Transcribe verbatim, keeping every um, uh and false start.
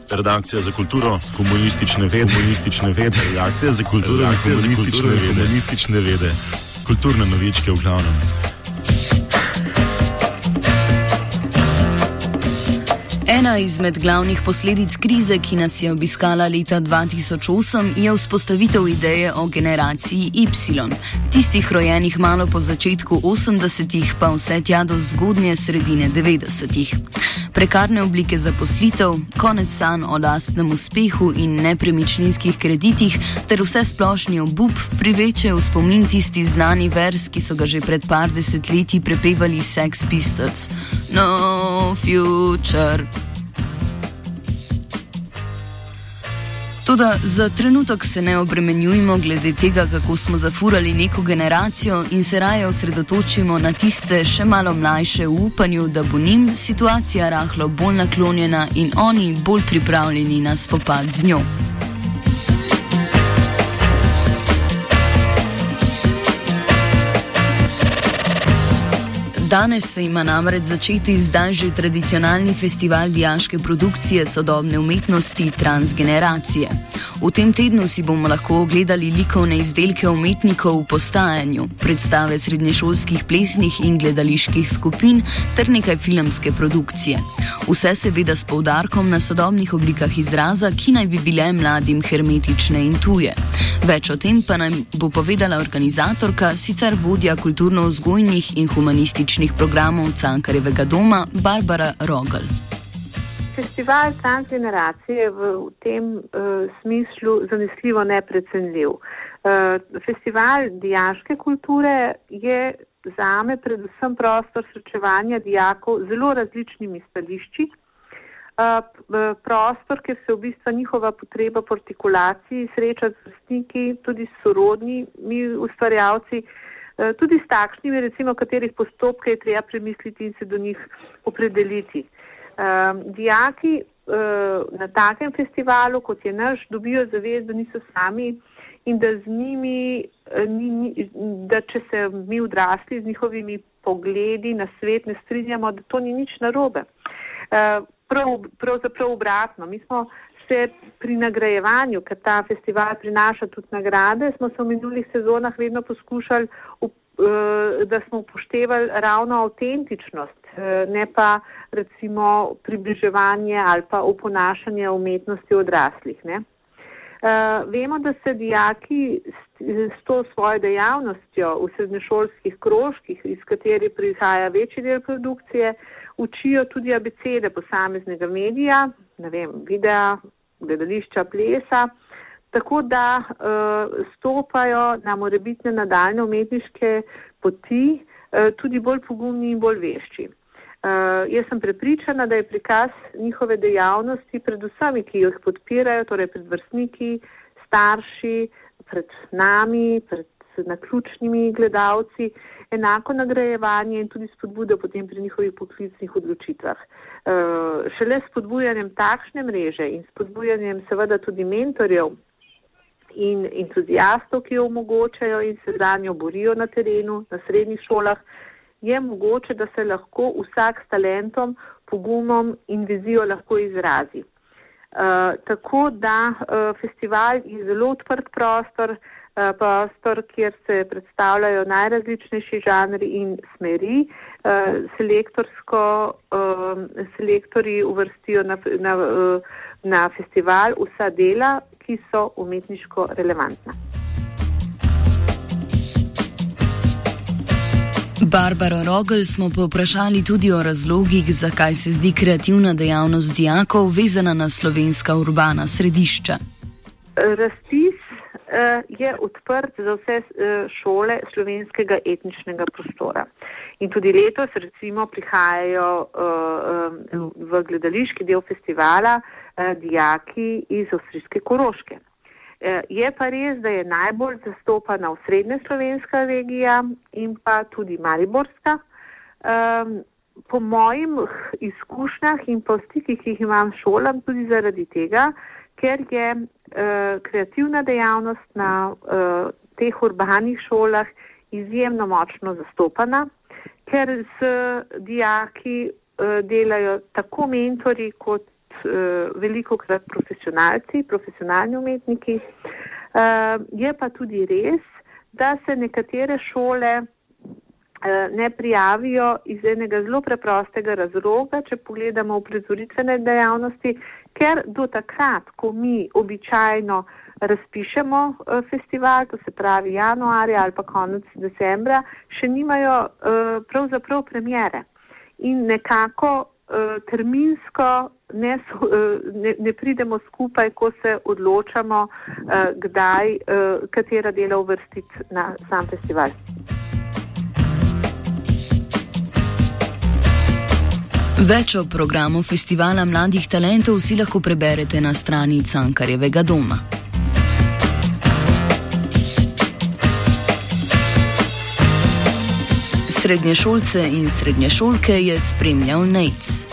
redakcija za kulturo, komunistične vede, komunistične vede, redakcija za kulturo, komunistične vede, komunistične vede, kulturne novičke v glavnem. Ena izmed glavnih posledic krize, ki nas je obiskala leta dva tisoč osem, je vzpostavitev ideje o generaciji Y, tistih rojenih malo po začetku osemdesetih, pa vse tja do zgodnje sredine devetdesetih. Prekarne oblike zaposlitev, konec sanj o lastnem uspehu in nepremičninskih kreditih ter vse splošni obup priveče v spomin tisti znani vers, ki so ga že pred par desetletji prepevali Sex Pistols. No future. Toda za trenutek se ne obremenjujmo glede tega, kako smo zafurali neko generacijo in se raje osredotočimo na tiste še malo mlajše v upanju, da bo njim situacija rahlo bolj naklonjena in oni bolj pripravljeni na spopad z njo. Danes se ima namreč začeti zdaj že tradicionalni festival dijaške produkcije sodobne umetnosti Transgeneracije. V tem tednu si bomo lahko ogledali likovne izdelke umetnikov v postajanju, predstave srednješolskih plesnih in gledaliških skupin ter nekaj filmske produkcije. Vse seveda s poudarkom na sodobnih oblikah izraza, ki naj bi bile mladim hermetične in tuje. Več o tem pa nam bo povedala organizatorka, sicer vodja kulturno-vzgojnih in humanističnih programov Cankarjevega doma, Barbara Rogl. Festival Transgeneracije je v tem uh, smislu zanesljivo neprecenljiv. Uh, festival dijaške kulture je zame predvsem prostor srečevanja dijakov z zelo različnimi stališči. Uh, prostor, kjer se v bistvu njihova potreba po artikulaciji sreča z vrstniki, tudi s sorodnimi ustvarjalci, uh, tudi s takšnimi, recimo, katerih postopke je treba premisliti in se do njih opredeliti. Uh, dijaki uh, na takem festivalu, kot je naš, dobijo zavest, da niso sami in da z njimi, uh, ni, ni, da če se mi odrasli z njihovimi pogledi na svet ne strinjamo, da to ni nič narobe. Uh, prav, pravzaprav obratno. Mi smo se pri nagrajevanju, ker ta festival prinaša tudi nagrade, smo se v minulih sezonah vedno poskušali, up, uh, da smo upoštevali ravno avtentičnost, ne pa recimo približevanje ali pa oponašanje umetnosti odraslih. Ne? Uh, vemo, da se dijaki s, s to svojo dejavnostjo v srednješolskih krožkih, iz katerih prihaja večji del produkcije, učijo tudi abecede posameznega medija, ne vem, videa, gledališča, plesa, tako da uh, stopajo na morebitne nadaljne umetniške poti uh, tudi bolj pogumni in bolj vešči. Uh, jaz sem prepričana, da je prikaz njihove dejavnosti pred vsemi, ki jih podpirajo, torej pred vrstniki, starši, pred nami, pred naključnimi gledalci, enako nagrajevanje in tudi spodbuda potem pri njihovih poklicnih odločitvah. Uh, šele s spodbujanjem takšne mreže in spodbujanjem seveda tudi mentorjev in entuzijastov, ki jo omogočajo in se zanjo borijo na terenu, na srednjih šolah, je mogoče, da se lahko vsak s talentom, pogumom in vizijo lahko izrazi. Uh, tako da uh, festival je zelo odprt prostor, uh, prostor, kjer se predstavljajo najrazličnejši žanri in smeri. Uh, selektorsko, uh, selektori uvrstijo na, na, uh, na festival vsa dela, ki so umetniško relevantna. Barbaro Rogl smo povprašali tudi o razlogih, zakaj se zdi kreativna dejavnost dijakov vezana na slovenska urbana središča. Razpis uh, je odprt za vse uh, šole slovenskega etničnega prostora. In tudi letos recimo prihajajo uh, um, v gledališki del festivala uh, dijaki iz avstrijske Koroške. Je pa res, da je najbolj zastopana osrednjeslovenska regija in pa tudi mariborska. Um, po mojih izkušnjah in po stikih, ki jih imam s šolam, tudi zaradi tega, ker je uh, kreativna dejavnost na uh, teh urbanih šolah izjemno močno zastopana, ker z dijaki uh, delajo tako mentori kot uh, velikokrat profesionalci, profesionalni umetniki. Uh, je pa tudi res, da se nekatere šole uh, ne prijavijo iz enega zelo preprostega razloga, če pogledamo v prizoritvene dejavnosti, ker do takrat, ko mi običajno razpišemo uh, festival, to se pravi januarja ali pa konec decembra, še nimajo uh, pravzaprav premiere. In nekako uh, terminsko ne, uh, ne, ne pridemo skupaj, ko se odločamo, uh, kdaj, uh, katera dela uvrstiti na sam festival. Več o programu Festivala mladih talentov si lahko preberete na strani Cankarjevega doma. Srednješolce in srednješolke je spremljal Nejc.